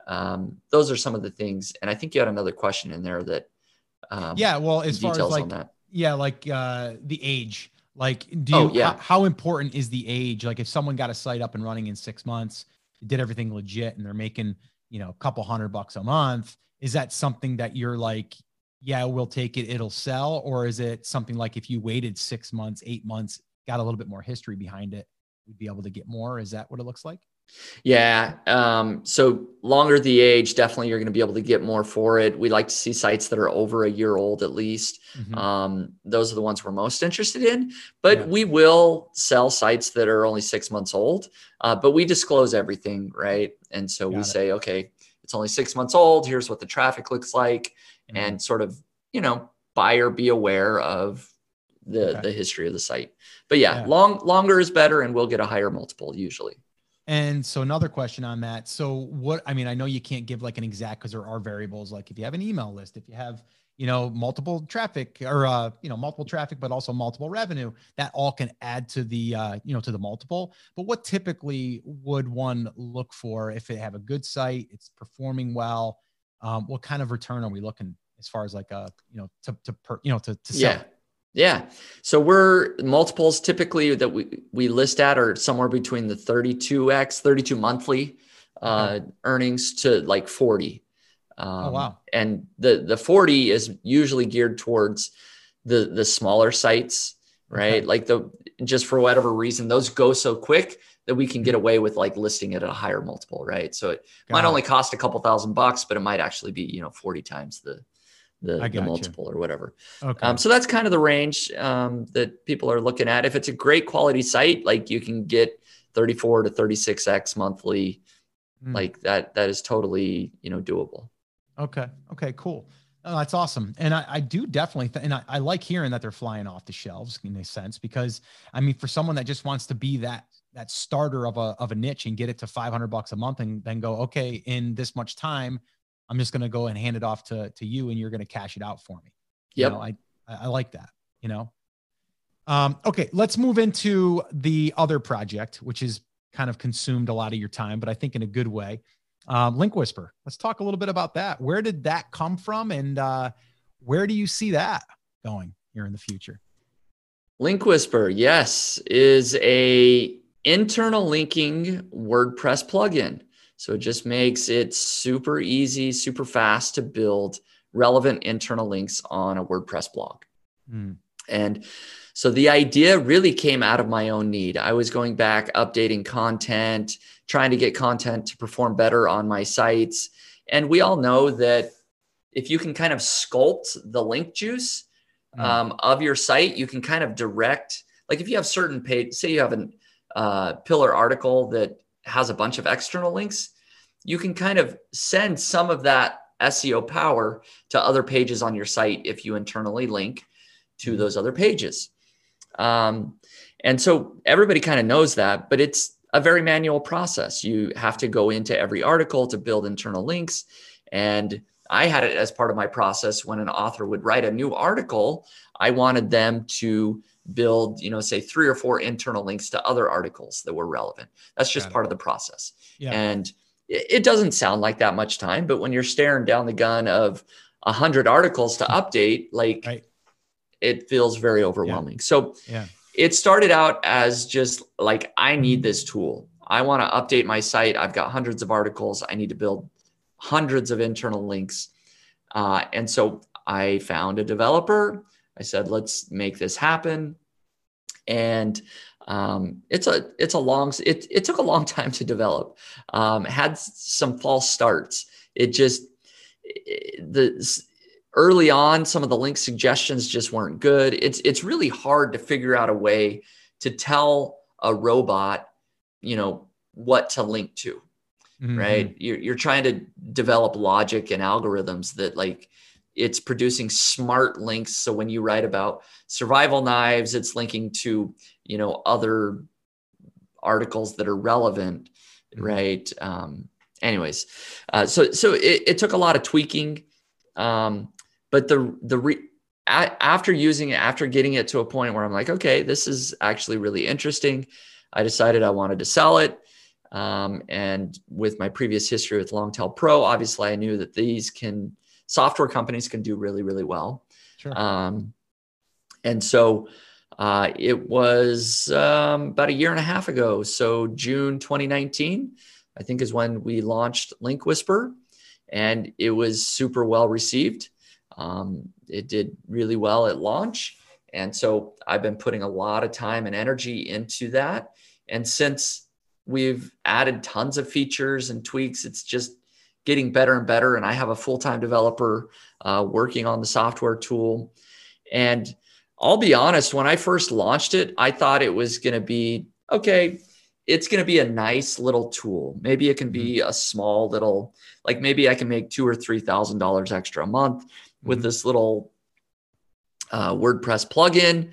S1: Um, those are some of the things. And I think you had another question in there that, um,
S2: yeah. Well, as far as like,
S1: on that.
S2: yeah, like uh, the age, like, do you,
S1: oh, yeah.
S2: how, how important is the age? Like if someone got a site up and running in six months, did everything legit and they're making, you know, a couple hundred bucks a month, is that something that you're like, yeah, we'll take it, it'll sell? Or is it something like if you waited six months, eight months, got a little bit more history behind it, we'd be able to get more? Is that what it looks like?
S1: Yeah. Um, so longer the age, definitely you're going to be able to get more for it. We like to see sites that are over a year old at least. Mm-hmm. Um, those are the ones we're most interested in, but yeah. we will sell sites that are only six months old, uh, but we disclose everything, right? And so Got we it. say, okay, it's only six months old. Here's what the traffic looks like, mm-hmm. and sort of, you know, buyer be aware of the, okay. the history of the site. But yeah, yeah, long, longer is better, and we'll get a higher multiple usually.
S2: And so another question on that. So what, I mean, I know you can't give like an exact, because there are variables. Like if you have an email list, if you have, you know, multiple traffic or, uh, you know, multiple traffic, but also multiple revenue, that all can add to the, uh, you know, to the multiple. But what typically would one look for if they have a good site, it's performing well? Um, what kind of return are we looking as far as like, a, you know, to, to, per, you know, to, to sell?
S1: Yeah. Yeah. So we're multiples typically that we, we list at are somewhere between the thirty-two X, thirty-two monthly uh, okay. earnings to like forty. Um,
S2: oh, wow.
S1: And the, the forty is usually geared towards the, the smaller sites, right? Okay. Like the, just for whatever reason, those go so quick that we can get away with like listing it at a higher multiple, right? So it Got might it. only cost a couple thousand bucks, but it might actually be, you know, forty times the, the, the multiple you. or whatever.
S2: Okay.
S1: Um, so that's kind of the range um, that people are looking at. If it's a great quality site, like you can get thirty-four to thirty-six X monthly, mm. like that, that is totally, you know, doable.
S2: Okay. Okay, cool. Oh, that's awesome. And I, I do definitely, th- and I, I like hearing that they're flying off the shelves in a sense, because I mean, for someone that just wants to be that, that starter of a, of a niche and get it to five hundred bucks a month and then go, okay, in this much time, I'm just going to go and hand it off to, to you and you're going to cash it out for me. You
S1: yep.
S2: know, I, I like that, you know? Um, okay. Let's move into the other project, which is kind of consumed a lot of your time, but I think in a good way. Um, Link Whisper. Let's talk a little bit about that. Where did that come from? And, uh, where do you see that going here in the future?
S1: Link Whisper, yes, is a internal linking WordPress plugin. So it just makes it super easy, super fast to build relevant internal links on a WordPress blog. Mm. And so the idea really came out of my own need. I was going back, updating content, trying to get content to perform better on my sites. And we all know that if you can kind of sculpt the link juice mm. um, of your site, you can kind of direct, like if you have certain page, say you have a uh, pillar article that has a bunch of external links, you can kind of send some of that S E O power to other pages on your site if you internally link to those other pages. Um, and so everybody kind of knows that, but it's a very manual process. You have to go into every article to build internal links. And I had it as part of my process when an author would write a new article. I wanted them to build, you know, say three or four internal links to other articles that were relevant. That's just part of the process. Yeah. And it, it doesn't sound like that much time, but when you're staring down the gun of a hundred articles to update, like right. it feels very overwhelming. Yeah. So yeah. it started out as just like, I need this tool. I want to update my site. I've got hundreds of articles. I need to build hundreds of internal links. Uh, and so I found a developer. I said, let's make this happen. And um, it's a, it's a long, it, it took a long time to develop. Um, had some false starts. It just, it, the early on, some of the link suggestions just weren't good. It's, it's really hard to figure out a way to tell a robot, you know, what to link to, mm-hmm. right? You're, you're trying to develop logic and algorithms that like, it's producing smart links. So when you write about survival knives, it's linking to, you know, other articles that are relevant, mm-hmm. right? Um, anyways, uh, so so it, it took a lot of tweaking, um, but the the re, a, after using it, after getting it to a point where I'm like, okay, this is actually really interesting. I decided I wanted to sell it. Um, and with my previous history with Longtail Pro, obviously I knew that these can, software companies can do really, really well.
S2: Sure.
S1: Um, and so uh, it was um, about a year and a half ago. So June twenty nineteen, I think, is when we launched Link Whisper, and it was super well received. Um, it did really well at launch. And so I've been putting a lot of time and energy into that. And since we've added tons of features and tweaks, it's just getting better and better. And I have a full-time developer uh, working on the software tool. And I'll be honest, when I first launched it, I thought it was going to be, okay, it's going to be a nice little tool. Maybe it can be a small little, like maybe I can make two or three thousand dollars extra a month with mm-hmm. this little uh, WordPress plugin.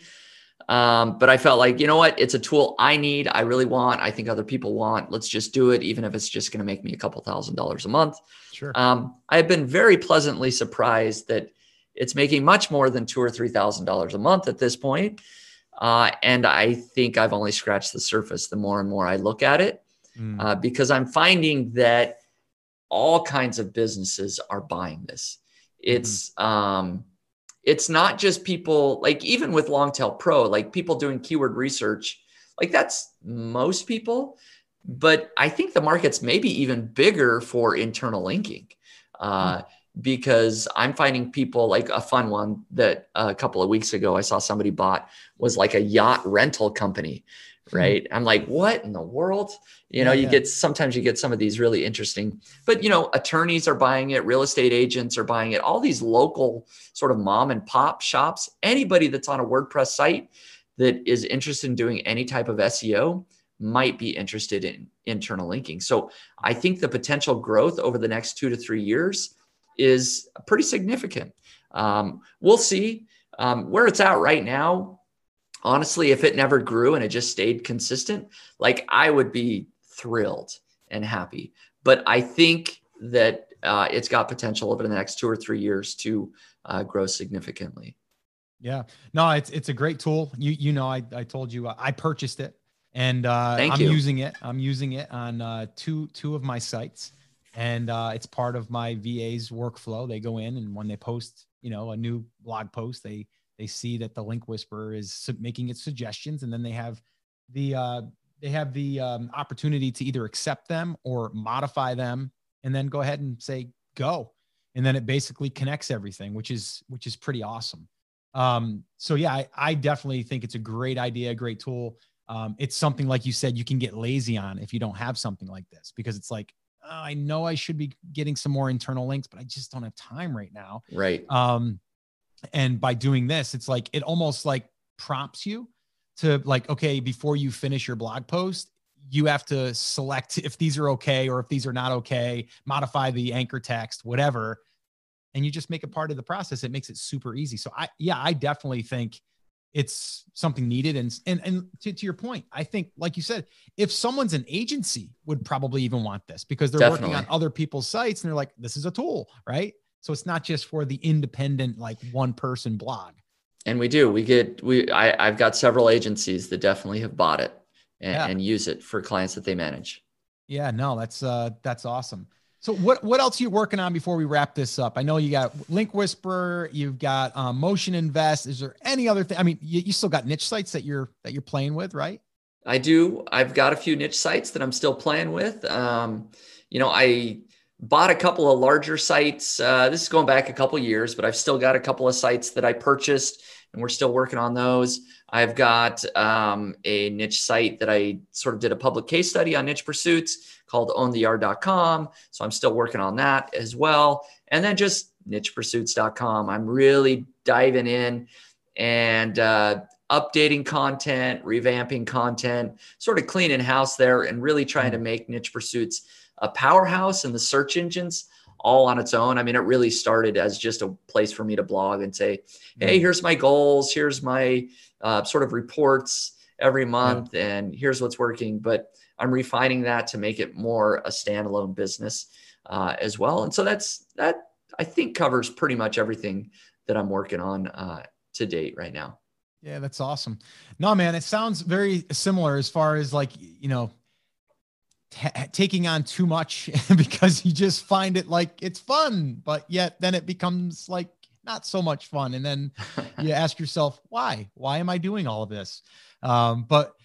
S1: Um, but I felt like, you know what, it's a tool I need, I really want, I think other people want, let's just do it. Even if it's just going to make me a couple thousand dollars a month.
S2: Sure.
S1: Um, I've been very pleasantly surprised that it's making much more than two or three thousand dollars a month at this point. Uh, and I think I've only scratched the surface the more and more I look at it, mm. uh, because I'm finding that all kinds of businesses are buying this. It's, mm. um, It's not just people, like even with Longtail Pro, like people doing keyword research, like that's most people. But I think the market's maybe even bigger for internal linking, uh, hmm. because I'm finding people, like a fun one that a couple of weeks ago I saw somebody bought was like a yacht rental company, right? Hmm. I'm like, what in the world? You know, yeah, you yeah. get, sometimes you get some of these really interesting, but you know, attorneys are buying it, real estate agents are buying it, all these local sort of mom and pop shops, anybody that's on a WordPress site that is interested in doing any type of S E O might be interested in internal linking. So I think the potential growth over the next two to three years is pretty significant. Um, we'll see um, where it's at right now. Honestly, if it never grew and it just stayed consistent, like I would be thrilled and happy. But I think that uh, it's got potential over the next two or three years to uh, grow significantly.
S2: Yeah, no, it's it's a great tool. You you know, I I told you uh, I purchased it, and uh,
S1: Thank
S2: I'm
S1: you.
S2: using it. I'm using it on uh, two two of my sites, and uh, it's part of my V A's workflow. They go in, and when they post, you know, a new blog post, they they see that the Link Whisperer is making its suggestions, and then they have the uh, they have the um, opportunity to either accept them or modify them, and then go ahead and say go, and then it basically connects everything, which is which is pretty awesome. Um, so yeah, I, I definitely think it's a great idea, a great tool. Um, it's something, like you said, you can get lazy on if you don't have something like this, because it's like, oh, I know I should be getting some more internal links, but I just don't have time right now.
S1: Right.
S2: Um, and by doing this, it's like, it almost like prompts you to like, okay, before you finish your blog post, you have to select if these are okay, or if these are not okay, modify the anchor text, whatever. And you just make it part of the process. It makes it super easy. So I, yeah, I definitely think it's something needed. And, and, and to, to your point, I think, like you said, if someone's an agency would probably even want this, because they're definitely working on other people's sites and they're like, this is a tool, right? So it's not just for the independent, like one person blog.
S1: And we do, we get, we, I, I've got several agencies that definitely have bought it and, yeah. and use it for clients that they manage.
S2: Yeah, no, that's, uh, that's awesome. So what, what else are you working on before we wrap this up? I know you got Link Whisperer, you've got um, Motion Invest. Is there any other thing? I mean, you, you still got niche sites that you're, that you're playing with, right?
S1: I do. I've got a few niche sites that I'm still playing with. Um, you know, I bought a couple of larger sites. Uh, this is going back a couple of years, but I've still got a couple of sites that I purchased and we're still working on those. I've got um, a niche site that I sort of did a public case study on niche pursuits called own the yard dot com. So I'm still working on that as well. And then just niche pursuits dot com. I'm really diving in and uh, updating content, revamping content, sort of cleaning house there, and really trying to make Niche Pursuits a powerhouse in the search engines all on its own. I mean, it really started as just a place for me to blog and say, hey, here's my goals. Here's my uh, sort of reports every month, yeah. and here's what's working. But I'm refining that to make it more a standalone business uh, as well. And so that's, that I think covers pretty much everything that I'm working on uh, to date right now.
S2: Yeah, that's awesome. No, man, it sounds very similar as far as like, you know, t- taking on too much because you just find it like it's fun, but yet then it becomes like not so much fun. And then you ask yourself, why, why am I doing all of this? Um, but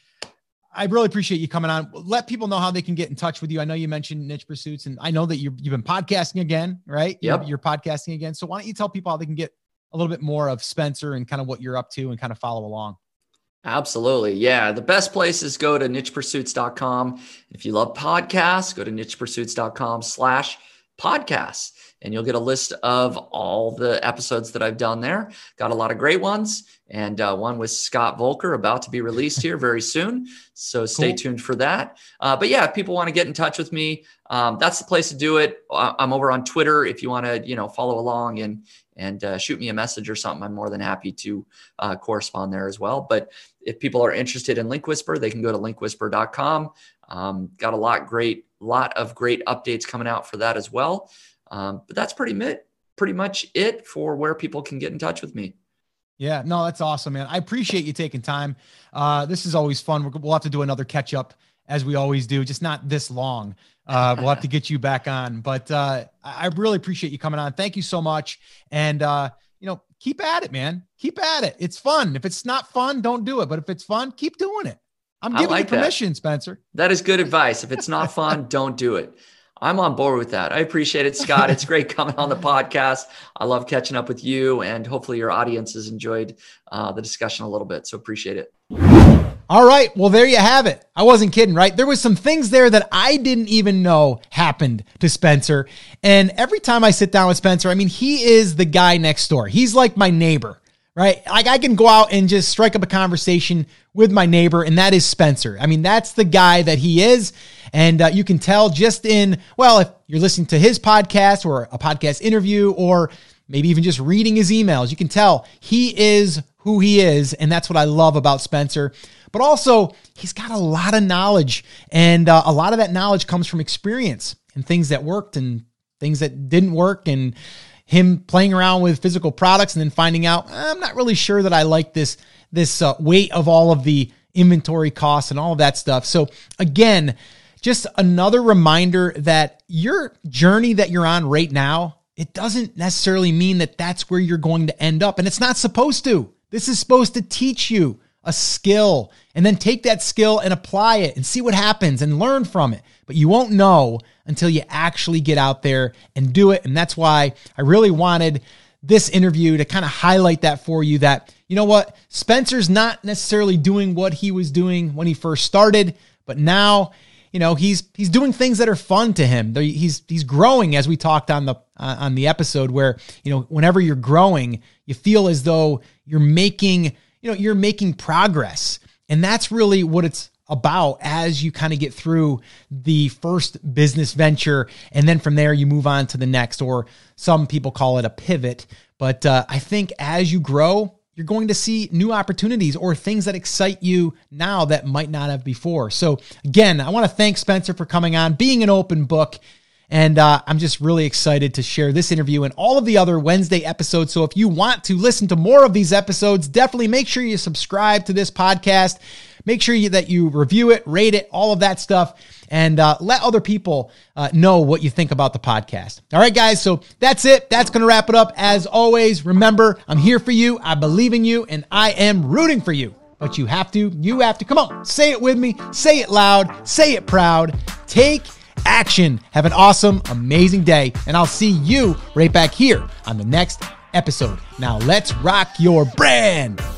S2: I really appreciate you coming on. Let people know how they can get in touch with you. I know you mentioned Niche Pursuits, and I know that you're, you've been podcasting again, right?
S1: Yep.
S2: You're, you're podcasting again. So why don't you tell people how they can get a little bit more of Spencer and kind of what you're up to and kind of follow along?
S1: Absolutely. Yeah. The best place is go to niche pursuits dot com. If you love podcasts, go to niche pursuits dot com slash podcasts, and you'll get a list of all the episodes that I've done there. Got a lot of great ones, and uh, one with Scott Volker about to be released here very soon. So stay
S2: Cool.
S1: tuned for that. Uh, but yeah, if people want to get in touch with me, um, that's the place to do it. I'm over on Twitter. If you want to, you know, follow along and and uh, shoot me a message or something, I'm more than happy to uh, correspond there as well. But if people are interested in Link Whisper, they can go to link whisper dot com. Um, got a lot great, lot of great updates coming out for that as well. Um, but that's pretty mit, pretty much it for where people can get in touch with me.
S2: Yeah, no, that's awesome, man. I appreciate you taking time. Uh, this is always fun. We're, we'll have to do another catch up as we always do, just not this long. Uh, we'll have to get you back on, but uh, I really appreciate you coming on. Thank you so much. And, uh, you know, keep at it, man. Keep at it. It's fun. If it's not fun, don't do it. But if it's fun, keep doing it. I'm giving
S1: like
S2: you permission,
S1: that.
S2: Spencer.
S1: That is good advice. If it's not fun, don't do it. I'm on board with that. I appreciate it, Scott. It's great coming on the podcast. I love catching up with you, and hopefully your audience has enjoyed uh, the discussion a little bit. So appreciate it.
S2: All right. Well, there you have it. I wasn't kidding, right? There was some things there that I didn't even know happened to Spencer. And every time I sit down with Spencer, I mean, he is the guy next door. He's like my neighbor, right? Like I can go out and just strike up a conversation with my neighbor, and that is Spencer. I mean, that's the guy that he is. And uh, you can tell just in, well, if you're listening to his podcast or a podcast interview, or maybe even just reading his emails, you can tell he is who he is. And that's what I love about Spencer. But also, he's got a lot of knowledge, and uh, a lot of that knowledge comes from experience and things that worked and things that didn't work, and him playing around with physical products and then finding out, I'm not really sure that I like this, this uh, weight of all of the inventory costs and all of that stuff. So again, just another reminder that your journey that you're on right now, it doesn't necessarily mean that that's where you're going to end up. And it's not supposed to. This is supposed to teach you a skill, and then take that skill and apply it and see what happens and learn from it. But you won't know until you actually get out there and do it. And that's why I really wanted this interview to kind of highlight that for you, that, you know what, Spencer's not necessarily doing what he was doing when he first started, but now, you know, he's, he's doing things that are fun to him. He's, he's growing, as we talked on the, uh, on the episode, where, you know, whenever you're growing, you feel as though you're making, you know, you're making progress. And that's really what it's about as you kind of get through the first business venture. And then from there, you move on to the next, or some people call it a pivot. But uh, I think as you grow, you're going to see new opportunities or things that excite you now that might not have before. So again, I want to thank Spencer for coming on, being an open book. And uh, I'm just really excited to share this interview and all of the other Wednesday episodes. So if you want to listen to more of these episodes, definitely make sure you subscribe to this podcast. Make sure you, that you review it, rate it, all of that stuff, and uh, let other people uh, know what you think about the podcast. All right, guys. So that's it. That's going to wrap it up. As always, remember, I'm here for you. I believe in you, and I am rooting for you. But you have to, you have to, come on, say it with me. Say it loud. Say it proud. Take action. Have an awesome, amazing day. And I'll see you right back here on the next episode. Now let's rock your brand.